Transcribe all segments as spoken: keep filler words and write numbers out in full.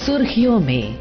सुर्खियों में।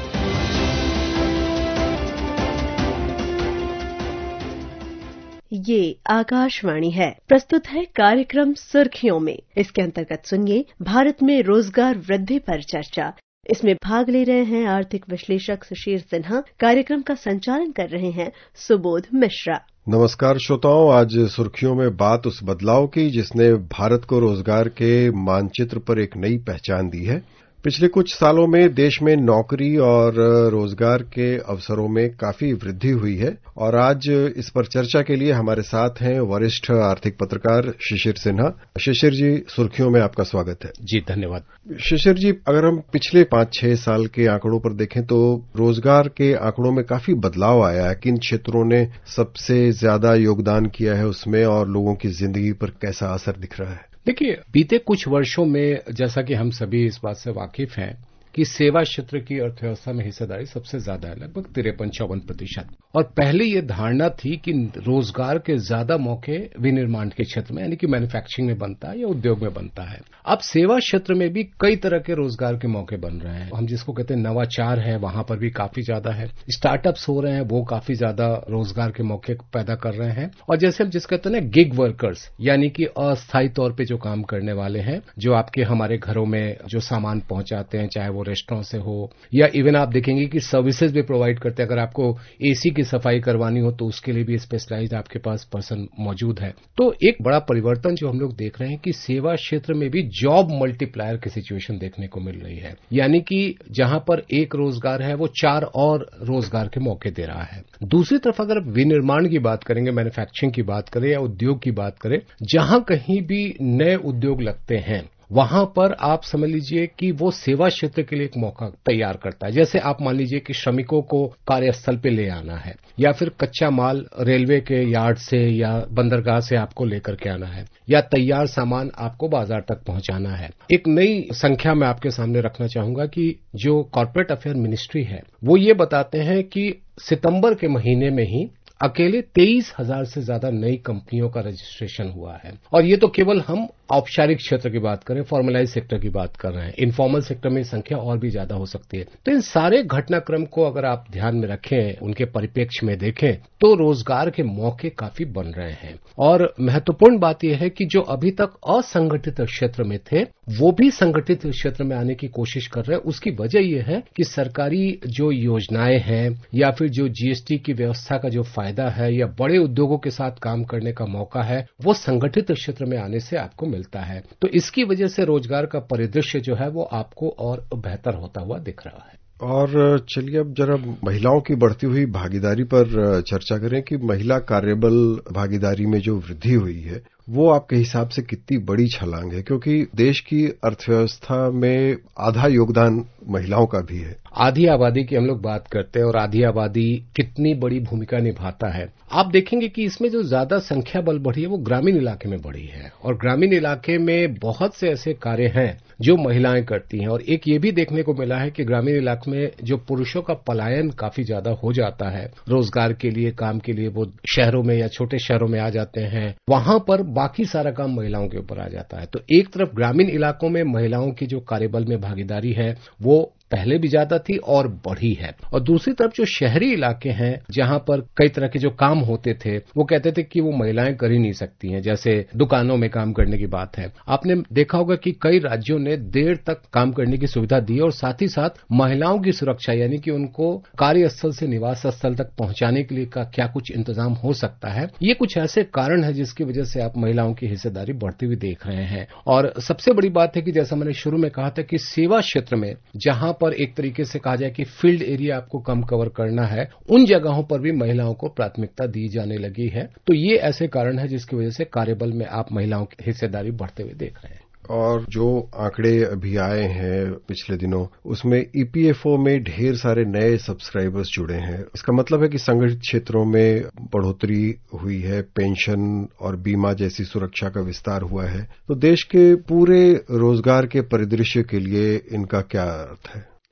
ये आकाशवाणी है। प्रस्तुत है कार्यक्रम सुर्खियों में। इसके अंतर्गत सुनिए भारत में रोजगार वृद्धि पर चर्चा। इसमें भाग ले रहे हैं आर्थिक विश्लेषक सुशील सिन्हा। कार्यक्रम का संचालन कर रहे हैं सुबोध मिश्रा। नमस्कार श्रोताओं, आज सुर्खियों में बात उस बदलाव की जिसने भारत को रोजगार के मानचित्र पर एक नई पहचान दी है। पिछले कुछ सालों में देश में नौकरी और रोजगार के अवसरों में काफी वृद्धि हुई है और आज इस पर चर्चा के लिए हमारे साथ हैं वरिष्ठ आर्थिक पत्रकार शिशिर सिन्हा। शिशिर जी, सुर्खियों में आपका स्वागत है। जी धन्यवाद। शिशिर जी, अगर हम पिछले पांच छह साल के आंकड़ों पर देखें तो रोजगार के आंकड़ों में काफी बदलाव आया है। किन क्षेत्रों ने सबसे ज्यादा योगदान किया है उसमें और लोगों की जिंदगी पर कैसा असर दिख रहा है? देखिए, बीते कुछ वर्षों में जैसा कि हम सभी इस बात से वाकिफ हैं कि सेवा क्षेत्र की अर्थव्यवस्था में हिस्सेदारी सबसे ज्यादा है, लगभग तिरपन चौवन प्रतिशत। और पहले ये धारणा थी कि रोजगार के ज्यादा मौके विनिर्माण के क्षेत्र में यानी कि मैन्युफैक्चरिंग में बनता है या उद्योग में बनता है। अब सेवा क्षेत्र में भी कई तरह के रोजगार के मौके बन रहे हैं। हम जिसको कहते हैं नवाचार है, वहां पर भी काफी ज्यादा है। स्टार्टअप्स हो रहे हैं, वो काफी ज्यादा रोजगार के मौके पैदा कर रहे हैं। और जैसे हम जिसको कहते हैं ना गिग वर्कर्स, यानी कि अस्थायी तौर पर जो काम करने वाले हैं, जो आपके हमारे घरों में जो सामान पहुंचाते हैं, चाहे वो रेस्टोरेंट से हो या इवन आप देखेंगे कि सर्विसेज भी प्रोवाइड करते हैं। अगर आपको एसी की सफाई करवानी हो तो उसके लिए भी स्पेशलाइज्ड आपके पास पर्सन मौजूद है। तो एक बड़ा परिवर्तन जो हम लोग देख रहे हैं कि सेवा क्षेत्र में भी जॉब मल्टीप्लायर की सिचुएशन देखने को मिल रही है, यानी कि जहां पर एक रोजगार है वो चार और रोजगार के मौके दे रहा है। दूसरी तरफ अगर विनिर्माण की बात करेंगे, मैन्युफैक्चरिंग की बात करें या उद्योग की बात करें, जहां कहीं भी नए उद्योग लगते हैं वहां पर आप समझ लीजिए कि वो सेवा क्षेत्र के लिए एक मौका तैयार करता है। जैसे आप मान लीजिए कि श्रमिकों को कार्यस्थल पे ले आना है या फिर कच्चा माल रेलवे के यार्ड से या बंदरगाह से आपको लेकर के आना है या तैयार सामान आपको बाजार तक पहुंचाना है। एक नई संख्या मैं आपके सामने रखना चाहूंगा कि जो कॉर्पोरेट अफेयर मिनिस्ट्री है वो ये बताते हैं कि सितंबर के महीने में ही अकेले तेईस हजार से ज्यादा नई कंपनियों का रजिस्ट्रेशन हुआ है। और ये तो केवल हम औपचारिक क्षेत्र की बात करें, फॉर्मलाइज सेक्टर की बात कर रहे हैं। इनफॉर्मल सेक्टर में संख्या और भी ज्यादा हो सकती है। तो इन सारे घटनाक्रम को अगर आप ध्यान में रखें, उनके परिप्रेक्ष्य में देखें, तो रोजगार के मौके काफी बन रहे हैं। और महत्वपूर्ण बात यह है कि जो अभी तक असंगठित क्षेत्र में थे वो भी संगठित क्षेत्र में आने की कोशिश कर रहे हैं। उसकी वजह यह है कि सरकारी जो योजनाएं हैं या फिर जो जीएसटी की व्यवस्था का जो फायदा है या बड़े उद्योगों के साथ काम करने का मौका है वो संगठित क्षेत्र में आने से आपको मिलता है। तो इसकी वजह से रोजगार का परिदृश्य जो है वो आपको और बेहतर होता हुआ दिख रहा है। और चलिए अब जरा महिलाओं की बढ़ती हुई भागीदारी पर चर्चा करें कि महिला कार्यबल भागीदारी में जो वृद्धि हुई है वो आपके हिसाब से कितनी बड़ी छलांग है, क्योंकि देश की अर्थव्यवस्था में आधा योगदान महिलाओं का भी है। आधी आबादी की हम लोग बात करते हैं और आधी आबादी कितनी बड़ी भूमिका निभाता है। आप देखेंगे कि इसमें जो ज्यादा संख्या बल बढ़ी है वो ग्रामीण इलाके में बढ़ी है और ग्रामीण इलाके में बहुत से ऐसे कार्य हैं जो महिलाएं करती हैं। और एक ये भी देखने को मिला है कि ग्रामीण इलाके में जो पुरुषों का पलायन काफी ज्यादा हो जाता है रोजगार के लिए, काम के लिए, वो शहरों में या छोटे शहरों में आ जाते हैं, वहां पर बाकी सारा काम महिलाओं के ऊपर आ जाता है। तो एक तरफ ग्रामीण इलाकों में महिलाओं की जो कार्यबल में भागीदारी है वो पहले भी ज्यादा थी और बढ़ी है। और दूसरी तरफ जो शहरी इलाके हैं जहां पर कई तरह के जो काम होते थे वो कहते थे कि वो महिलाएं कर ही नहीं सकती हैं, जैसे दुकानों में काम करने की बात है। आपने देखा होगा कि कई राज्यों ने देर तक काम करने की सुविधा दी और साथ ही साथ महिलाओं की सुरक्षा यानी कि उनको कार्यस्थल से निवास स्थल तक पहुंचाने के लिए का क्या कुछ इंतजाम हो सकता है। ये कुछ ऐसे कारण है जिसकी वजह से आप महिलाओं की हिस्सेदारी बढ़ती हुई देख रहे हैं। और सबसे बड़ी बात है कि जैसा मैंने शुरू में कहा था कि सेवा क्षेत्र में जहां पर एक तरीके से कहा जाए कि फील्ड एरिया आपको कम कवर करना है, उन जगहों पर भी महिलाओं को प्राथमिकता दी जाने लगी है। तो ये ऐसे कारण है जिसकी वजह से कार्यबल में आप महिलाओं की हिस्सेदारी बढ़ते हुए देख रहे हैं। और जो आंकड़े अभी आए हैं पिछले दिनों उसमें ईपीएफओ में ढेर सारे नए सब्सक्राइबर्स जुड़े हैं। इसका मतलब है कि संगठित क्षेत्रों में बढ़ोतरी हुई है, पेंशन और बीमा जैसी सुरक्षा का विस्तार हुआ है। तो देश के पूरे रोजगार के परिदृश्य के लिए इनका क्या अर्थ है?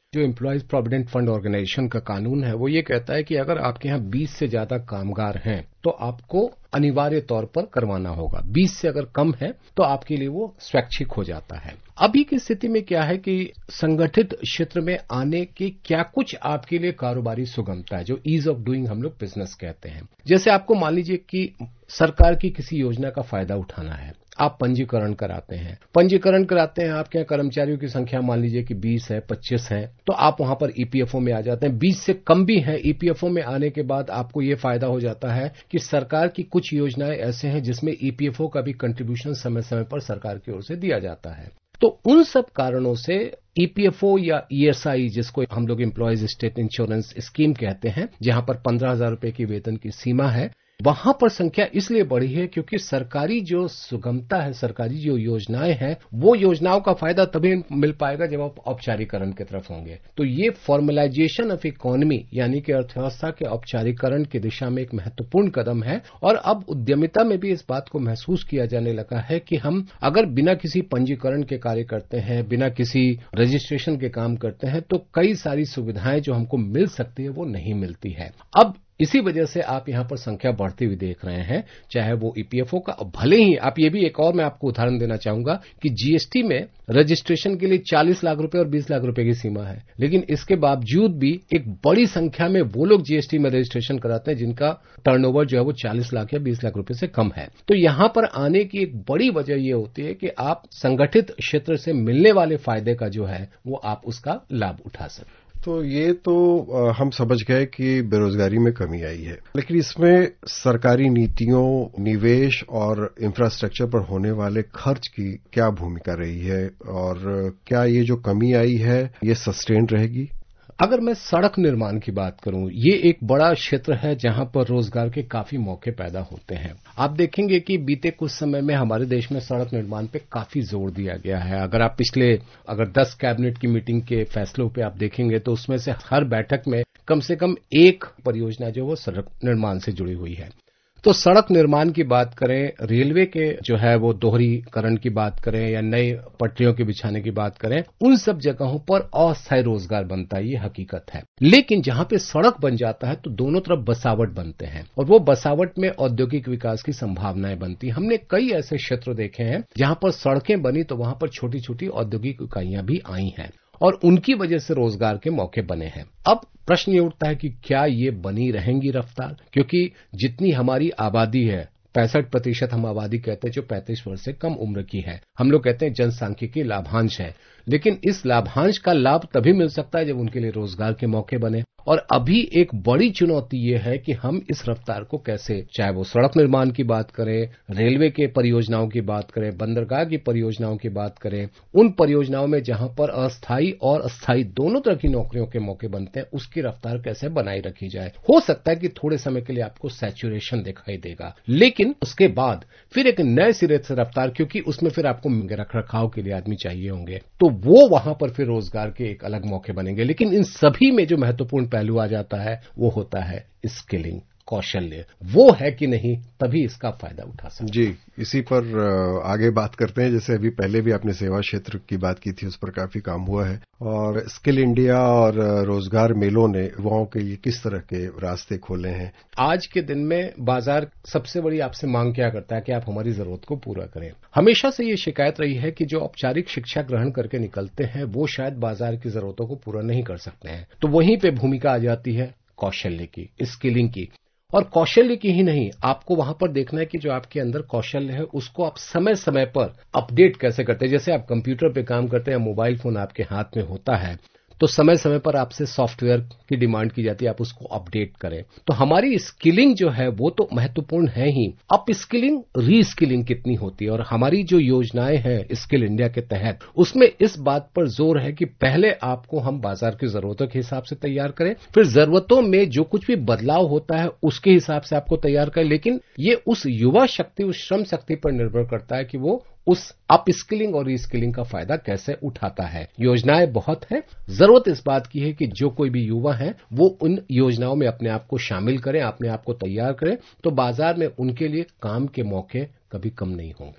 जो एम्प्लॉयज प्रोविडेंट फंड ऑर्गेनाइजेशन का कानून है वो ये कहता है कि अगर आपके यहाँ बीस से ज्यादा कामगार हैं तो आपको अनिवार्य तौर पर करवाना होगा। बीस से अगर कम है तो आपके लिए वो स्वैच्छिक हो जाता है। अभी की स्थिति में क्या है कि संगठित क्षेत्र में आने के क्या कुछ आपके लिए कारोबारी सुगमता है, जो ईज ऑफ डूइंग हम लोग बिजनेस कहते हैं। जैसे आपको मान लीजिए कि सरकार की किसी योजना का फायदा उठाना है, आप पंजीकरण कराते हैं पंजीकरण कराते हैं आपके यहाँ कर्मचारियों की संख्या मान लीजिए कि बीस है, पच्चीस है, तो आप वहां पर ईपीएफओ में आ जाते हैं। बीस से कम भी है, ईपीएफओ में आने के बाद आपको ये फायदा हो जाता है कि सरकार की कुछ योजनाएं ऐसे हैं जिसमें ईपीएफओ का भी कंट्रीब्यूशन समय समय पर सरकार की ओर से दिया जाता है। तो उन सब कारणों से ईपीएफओ या ईएसआई, जिसको हम लोग एम्प्लॉयज स्टेट इंश्योरेंस स्कीम कहते हैं, जहां पर पंद्रह हजार रुपए की वेतन की सीमा है, वहां पर संख्या इसलिए बढ़ी है क्योंकि सरकारी जो सुगमता है, सरकारी जो योजनाएं हैं, वो योजनाओं का फायदा तभी मिल पाएगा जब आप औपचारीकरण की तरफ होंगे। तो ये फॉर्मलाइजेशन ऑफ इकोनॉमी यानी कि अर्थव्यवस्था के औपचारीकरण की दिशा में एक महत्वपूर्ण कदम है। और अब उद्यमिता में भी इस बात को महसूस किया जाने लगा है कि हम अगर बिना किसी पंजीकरण के कार्य करते हैं, बिना किसी रजिस्ट्रेशन के काम करते हैं, तो कई सारी सुविधाएं जो हमको मिल सकती है वो नहीं मिलती है। अब इसी वजह से आप यहां पर संख्या बढ़ती हुई देख रहे हैं, चाहे वो ईपीएफओ का, भले ही आप ये भी एक और मैं आपको उदाहरण देना चाहूंगा कि जीएसटी में रजिस्ट्रेशन के लिए चालीस लाख रुपए और बीस लाख रुपए की सीमा है, लेकिन इसके बावजूद भी एक बड़ी संख्या में वो लोग जीएसटी में रजिस्ट्रेशन कराते हैं जिनका टर्नओवर जो है वो चालीस लाख या बीस लाख रुपए से कम है। तो यहां पर आने की एक बड़ी वजह यह होती है कि आप संगठित क्षेत्र से मिलने वाले फायदे का जो है वो आप उसका लाभ उठा सकें। तो ये तो हम समझ गए कि बेरोजगारी में कमी आई है, लेकिन इसमें सरकारी नीतियों, निवेश और इंफ्रास्ट्रक्चर पर होने वाले खर्च की क्या भूमिका रही है, और क्या ये जो कमी आई है ये सस्टेन रहेगी? अगर मैं सड़क निर्माण की बात करूं, ये एक बड़ा क्षेत्र है जहां पर रोजगार के काफी मौके पैदा होते हैं। आप देखेंगे कि बीते कुछ समय में हमारे देश में सड़क निर्माण पे काफी जोर दिया गया है। अगर आप पिछले अगर दस कैबिनेट की मीटिंग के फैसलों पे आप देखेंगे तो उसमें से हर बैठक में कम से कम एक परियोजना जो वो सड़क निर्माण से जुड़ी हुई है। तो सड़क निर्माण की बात करें, रेलवे के जो है वो दोहरीकरण की बात करें या नए पटरियों के बिछाने की बात करें, उन सब जगहों पर अस्थायी रोजगार बनता है, ये हकीकत है। लेकिन जहां पे सड़क बन जाता है तो दोनों तरफ बसावट बनते हैं और वो बसावट में औद्योगिक विकास की संभावनाएं बनती। हमने कई ऐसे क्षेत्र देखे हैं जहां पर सड़कें बनी तो वहां पर छोटी छोटी औद्योगिक इकाइयां भी आई हैं और उनकी वजह से रोजगार के मौके बने हैं। अब प्रश्न ये उठता है कि क्या ये बनी रहेंगी रफ्तार, क्योंकि जितनी हमारी आबादी है, पैंसठ प्रतिशत हम आबादी कहते हैं जो पैंतीस वर्ष से कम उम्र की है, हम लोग कहते हैं जनसांख्यिकी लाभांश है, लेकिन इस लाभांश का लाभ तभी मिल सकता है जब उनके लिए रोजगार के मौके बने। और अभी एक बड़ी चुनौती ये है कि हम इस रफ्तार को कैसे, चाहे वो सड़क निर्माण की बात करें, रेलवे के परियोजनाओं की बात करें, बंदरगाह की परियोजनाओं की बात करें, उन परियोजनाओं में जहां पर अस्थायी और अस्थायी दोनों तरह की नौकरियों के मौके बनते हैं, उसकी रफ्तार कैसे बनाई रखी जाए। हो सकता है कि थोड़े समय के लिए आपको सैचुरेशन दिखाई देगा, लेकिन उसके बाद फिर एक नए सिरे से रफ्तार, क्योंकि उसमें फिर आपको रख रखाव के लिए आदमी चाहिए होंगे, तो वो वहां पर फिर रोजगार के एक अलग मौके बनेंगे। लेकिन इन सभी में जो महत्वपूर्ण पहलू आ जाता है वो होता है स्किलिंग, कौशल्य। वो है कि नहीं, तभी इसका फायदा उठा सकते। जी, इसी पर आगे बात करते हैं। जैसे अभी पहले भी आपने सेवा क्षेत्र की बात की थी, उस पर काफी काम हुआ है, और स्किल इंडिया और रोजगार मेलों ने युवाओं के लिए किस तरह के रास्ते खोले हैं? आज के दिन में बाजार सबसे बड़ी आपसे मांग क्या करता है कि आप हमारी जरूरत को पूरा करें। हमेशा से ये शिकायत रही है कि जो औपचारिक शिक्षा ग्रहण करके निकलते हैं वो शायद बाजार की जरूरतों को पूरा नहीं कर सकते हैं। तो वहीं पे भूमिका आ जाती है कौशल्य की, स्किलिंग की। और कौशल्य की ही नहीं, आपको वहां पर देखना है कि जो आपके अंदर कौशल्य है उसको आप समय समय पर अपडेट कैसे करते हैं। जैसे आप कंप्यूटर पे काम करते हैं, मोबाइल फोन आपके हाथ में होता है, तो समय समय पर आपसे सॉफ्टवेयर की डिमांड की जाती है, आप उसको अपडेट करें। तो हमारी स्किलिंग जो है वो तो महत्वपूर्ण है ही, अप स्किलिंग, री स्किलिंग कितनी होती है। और हमारी जो योजनाएं हैं स्किल इंडिया के तहत, उसमें इस बात पर जोर है कि पहले आपको हम बाजार की जरूरतों के हिसाब से तैयार करें, फिर जरूरतों में जो कुछ भी बदलाव होता है उसके हिसाब से आपको तैयार करें। लेकिन ये उस युवा शक्ति, उस श्रम शक्ति पर निर्भर करता है कि वो उस अप स्किलिंग और रीस्किलिंग का फायदा कैसे उठाता है। योजनाएं बहुत हैं, जरूरत इस बात की है कि जो कोई भी युवा है वो उन योजनाओं में अपने आप को शामिल करें, अपने आप को तैयार करें, तो बाजार में उनके लिए काम के मौके कभी कम नहीं होंगे।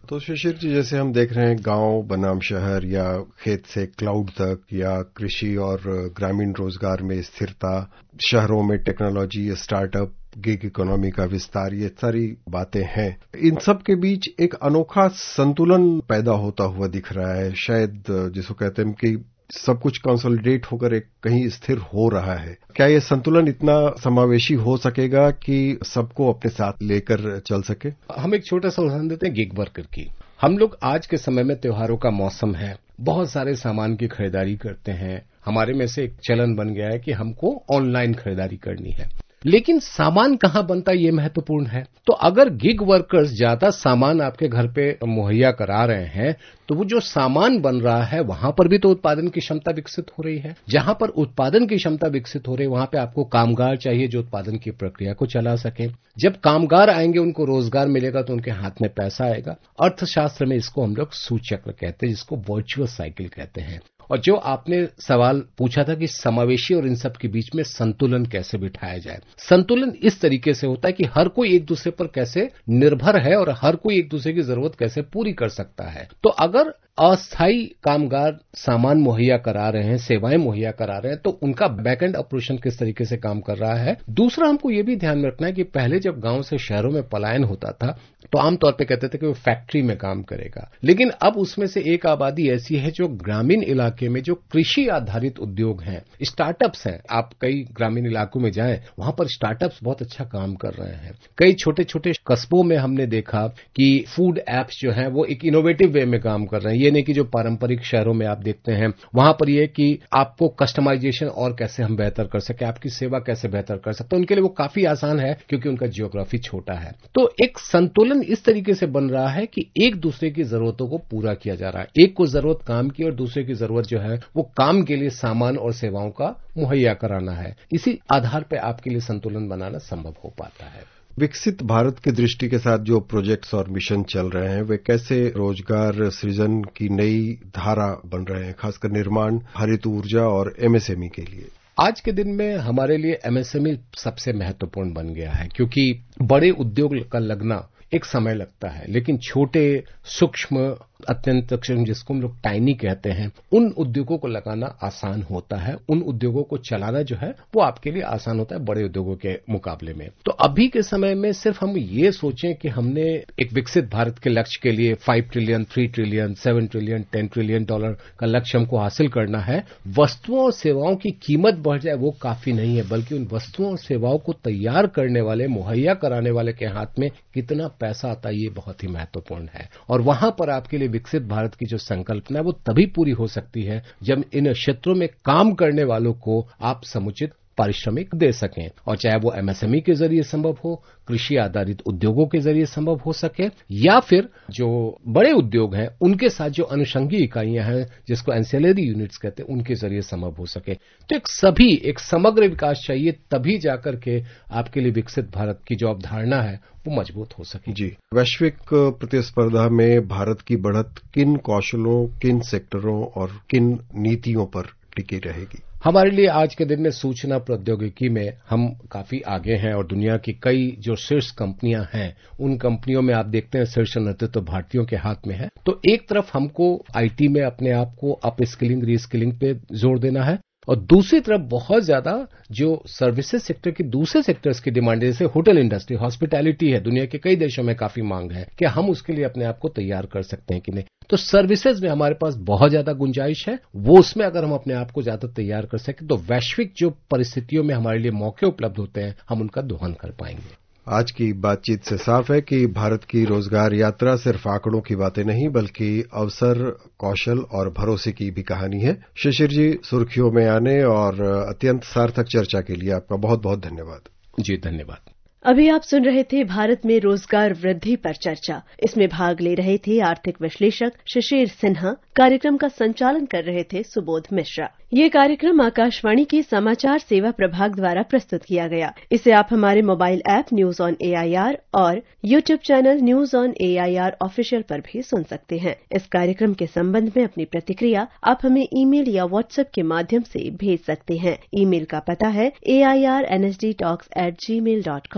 तो शिशिर जी, जैसे हम देख रहे हैं गांव बनाम शहर या खेत से क्लाउड तक, या कृषि और ग्रामीण रोजगार में स्थिरता, शहरों में टेक्नोलॉजी, स्टार्टअप, गिग इकोनॉमी का विस्तार, ये सारी बातें हैं। इन सब के बीच एक अनोखा संतुलन पैदा होता हुआ दिख रहा है, शायद जिसको कहते हैं कि सब कुछ कंसोलिडेट होकर एक कहीं स्थिर हो रहा है। क्या ये संतुलन इतना समावेशी हो सकेगा कि सबको अपने साथ लेकर चल सके? हम एक छोटा सा उदाहरण देते हैं गिग वर्कर की। हम लोग आज के समय में त्योहारों का मौसम है, बहुत सारे सामान की खरीदारी करते हैं। हमारे में से एक चलन बन गया है कि हमको ऑनलाइन खरीदारी करनी है, लेकिन सामान कहाँ बनता है ये महत्वपूर्ण है। तो अगर गिग वर्कर्स ज्यादा सामान आपके घर पे मुहैया करा रहे हैं, तो वो जो सामान बन रहा है वहां पर भी तो उत्पादन की क्षमता विकसित हो रही है। जहां पर उत्पादन की क्षमता विकसित हो रही है वहां पे आपको कामगार चाहिए जो उत्पादन की प्रक्रिया को चला सके। जब कामगार आएंगे, उनको रोजगार मिलेगा, तो उनके हाथ में पैसा आएगा। अर्थशास्त्र में इसको हम लोग सूचक्र कहते हैं, जिसको वर्चुअस साइकिल कहते हैं। और जो आपने सवाल पूछा था कि समावेशी और इन सब के बीच में संतुलन कैसे बिठाया जाए, संतुलन इस तरीके से होता है कि हर कोई एक दूसरे पर कैसे निर्भर है और हर कोई एक दूसरे की जरूरत कैसे पूरी कर सकता है। तो अगर अस्थायी कामगार सामान मुहैया करा रहे हैं, सेवाएं मुहैया करा रहे हैं, तो उनका बैकएंड ऑपरेशन किस तरीके से काम कर रहा है। दूसरा, हमको ये भी ध्यान में रखना है कि पहले जब गांव से शहरों में पलायन होता था तो आमतौर पे कहते थे कि वो फैक्ट्री में काम करेगा, लेकिन अब उसमें से एक आबादी ऐसी है जो ग्रामीण इलाके में जो कृषि आधारित उद्योग हैं, स्टार्टअप्स हैं। आप कई ग्रामीण इलाकों में जाएं, वहां पर स्टार्टअप्स बहुत अच्छा काम कर रहे हैं। कई छोटे छोटे कस्बों में हमने देखा कि फूड एप्स जो हैं वो एक इनोवेटिव वे में काम कर रहे हैं। ये नहीं कि जो पारंपरिक शहरों में आप देखते हैं वहां पर ये कि आपको कस्टमाइजेशन और कैसे हम बेहतर कर सके, आपकी सेवा कैसे बेहतर कर सकते हैं, उनके लिए वो काफी आसान है क्योंकि उनका जियोग्राफी छोटा है। तो एक संतुलन इस तरीके से बन रहा है कि एक दूसरे की जरूरतों को पूरा किया जा रहा है। एक को जरूरत काम की और दूसरे की जरूरत जो है वो काम के लिए सामान और सेवाओं का मुहैया कराना है। इसी आधार पर आपके लिए संतुलन बनाना संभव हो पाता है। विकसित भारत की दृष्टि के साथ जो प्रोजेक्ट्स और मिशन चल रहे हैं, वे कैसे रोजगार सृजन की नई धारा बन रहे हैं, खासकर निर्माण, हरित ऊर्जा और एमएसएमई के लिए? आज के दिन में हमारे लिए एमएसएमई सबसे महत्वपूर्ण बन गया है, क्योंकि बड़े उद्योग का लगना एक समय लगता है, लेकिन छोटे, सूक्ष्म, अत्यंत सूक्ष्म, जिसको हम लोग टाइनी कहते हैं, उन उद्योगों को लगाना आसान होता है। उन उद्योगों को चलाना जो है वो आपके लिए आसान होता है बड़े उद्योगों के मुकाबले में। तो अभी के समय में सिर्फ हम ये सोचें कि हमने एक विकसित भारत के लक्ष्य के लिए five trillion, three trillion, seven trillion, ten trillion dollar का लक्ष्य हमको हासिल करना है, वस्तुओं और सेवाओं की कीमत बढ़ जाए वो काफी नहीं है, बल्कि उन वस्तुओं और सेवाओं को तैयार करने वाले, मुहैया कराने वाले के हाथ में कितना पैसा आता है, ये बहुत ही महत्वपूर्ण है। और वहां पर आपके लिए विकसित भारत की जो संकल्पना है वो तभी पूरी हो सकती है जब इन क्षेत्रों में काम करने वालों को आप समुचित पारिश्रमिक दे सकें, और चाहे वो एमएसएमई के जरिए संभव हो, कृषि आधारित उद्योगों के जरिए संभव हो सके, या फिर जो बड़े उद्योग हैं उनके साथ जो अनुषंगी इकाइयां हैं जिसको एंसिलरी यूनिट्स कहते हैं, उनके जरिए संभव हो सके। तो एक सभी एक समग्र विकास चाहिए, तभी जाकर के आपके लिए विकसित भारत की जो अवधारणा है वो मजबूत हो सके। जी, वैश्विक प्रतिस्पर्धा में भारत की बढ़त किन कौशलों, किन सेक्टरों और किन नीतियों पर टिकी रहेगी? हमारे लिए आज के दिन में सूचना प्रौद्योगिकी में हम काफी आगे हैं, और दुनिया की कई जो शीर्ष कंपनियां हैं उन कंपनियों में आप देखते हैं शीर्ष नेतृत्व तो भारतीयों के हाथ में है। तो एक तरफ हमको आईटी में अपने आप को अप स्किलिंग, रीस्किलिंग पे जोर देना है, और दूसरी तरफ बहुत ज्यादा जो सर्विसेज सेक्टर की दूसरे सेक्टर्स की डिमांड है, जैसे होटल इंडस्ट्री, हॉस्पिटैलिटी है, दुनिया के कई देशों में काफी मांग है, कि हम उसके लिए अपने आप को तैयार कर सकते हैं कि नहीं। तो सर्विसेज में हमारे पास बहुत ज्यादा गुंजाइश है, वो उसमें अगर हम अपने आप को ज्यादा तैयार कर सकें तो वैश्विक जो परिस्थितियों में हमारे लिए मौके उपलब्ध होते हैं हम उनका दोहन कर पाएंगे। आज की बातचीत से साफ है कि भारत की रोजगार यात्रा सिर्फ आंकड़ों की बातें नहीं बल्कि अवसर, कौशल और भरोसे की भी कहानी है। शिशिर जी, सुर्खियों में आने और अत्यंत सार्थक चर्चा के लिए आपका बहुत बहुत धन्यवाद। जी धन्यवाद। अभी आप सुन रहे थे भारत में रोजगार वृद्धि पर चर्चा। इसमें भाग ले रहे थे आर्थिक विश्लेषक शिशिर सिन्हा। कार्यक्रम का संचालन कर रहे थे सुबोध मिश्रा। ये कार्यक्रम आकाशवाणी के समाचार सेवा प्रभाग द्वारा प्रस्तुत किया गया। इसे आप हमारे mobile app news on AIR और YouTube channel news on AIR official पर भी सुन सकते हैं। इस कार्यक्रम के संबंध में अपनी प्रतिक्रिया आप हमें ईमेल या व्हाट्सएप के माध्यम से भेज सकते हैं। ईमेल का पता है A I R N S D talks at gmail dot com.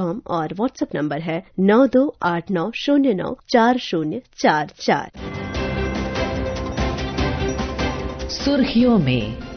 Com और व्हाट्सएप नंबर है नौ दो आठ नौ शून्य नौ चार शून्य चार चार। सुर्खियों में